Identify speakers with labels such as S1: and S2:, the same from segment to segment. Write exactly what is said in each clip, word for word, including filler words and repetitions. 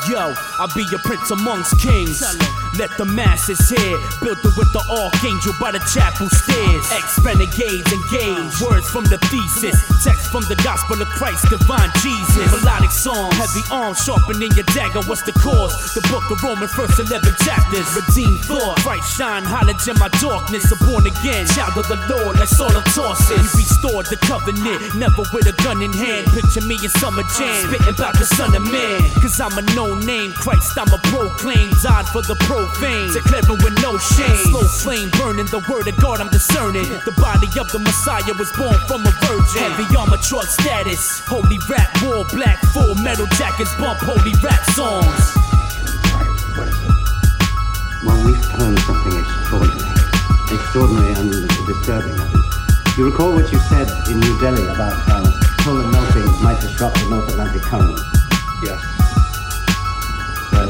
S1: Yo, I'll be your prince amongst kings. Let the masses hear, built it with the archangel by the chapel stairs. Ex-renegades engage, words from the thesis, text from the gospel of Christ, divine Jesus. Melodic songs, heavy arms sharpening your dagger. What's the cause? The book of Romans, first eleven chapters. Redeemed thought, Christ shine, hallelujah in my darkness. A born again, child of the Lord, like Saul of Tarsus. You restored the covenant, never with a gun in hand. Picture me in summer jam, spitting about the son of man. Cause I'm a no name, Christ I'm a proclaim. Died for the profane, declaring with no shame. Slow flame burning, the word of God I'm discerning. The body of the Messiah was born from a virgin. Heavy armor truck status, holy rap, war black, full metal jackets, bump holy rap songs.
S2: What is it? Well, we've found something extraordinary. Extraordinary and disturbing, that is. You recall what you said in New Delhi about how polar melting might disrupt the North Atlantic current?
S3: Yes.
S2: Well,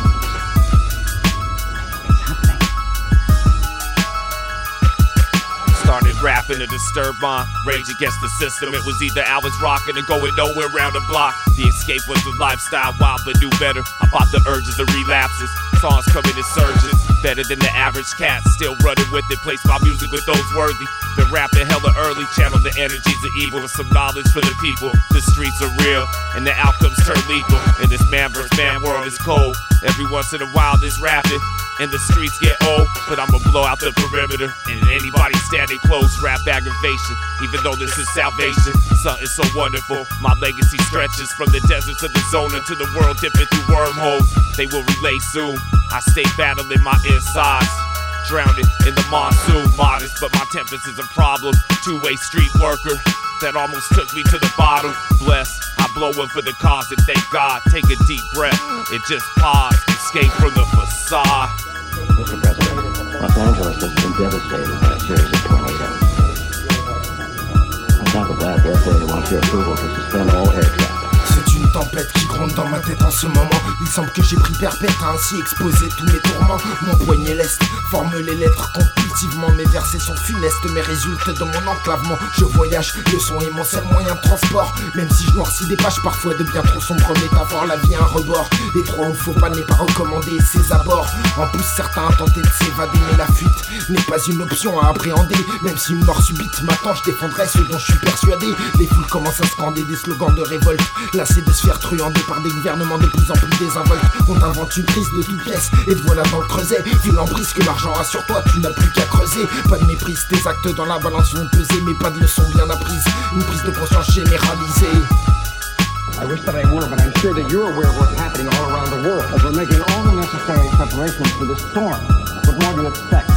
S4: started rapping to disturb my rage against the system. It was either I was rocking or going nowhere around the block. The escape was the lifestyle, wild but knew better. I fought the urges of relapses. Songs coming in surges, better than the average cat. Still running with it, place my music with those worthy. Been rapping hella early, channel the energies of evil with some knowledge for the people. The streets are real, and the outcomes turn lethal. And this man versus man world is cold. Every once in a while this rapping, and the streets get old. But I'ma blow out the perimeter, and anybody standing close, rap aggravation. Even though this is salvation, something so wonderful. My legacy stretches from the deserts of the zona to the world dipping through wormholes. They will relay soon. I stay battling my insides, drowning in the monsoon. Modest, but my tempers is a problem. Two-way street worker that almost took me to the bottom. Blessed, I blow one for the cause and thank God. Take a deep breath and just pause. Escape from the facade.
S2: Mister President, Los Angeles has been devastated by a series of tornadoes. On top of that, the F A A wants your approval to suspend all air traffic.
S5: C'est une tempête qui gronde dans ma tête en ce moment. Il semble que j'ai pris perpète à ainsi exposer tous mes tourments. Mon poignet leste forme les lettres compulsivement. Mes versets sont funestes mais résultent de mon enclavement. Je voyage, le son est mon seul moyen de transport. Même si je noircis des pages parfois de bien trop sombres métaphores. La vie a un rebord, les trois où faut pas n'est pas recommandé ses abords. En plus certains ont tenté de s'évader mais la fuite n'est pas une option à appréhender. Même si une mort subite m'attend, je défendrai ce dont je suis persuadé. Les foules commencent à scander des slogans de révolte. Lassés de se faire truander par des gouvernements de plus en plus désinvoltes. On t'invente une crise de toutes pièces et te voilà dans le creuset. Vu l'emprise que l'argent a sur toi, tu n'as plus qu'à creuser. Pas de méprise, tes actes dans la balance vont peser. Mais pas de leçon bien apprise, une prise de conscience généralisée.
S6: I wish that I were, but I'm sure that you're aware of what's happening all around the world. As we're making all the necessary preparations for this storm. What more do you expect?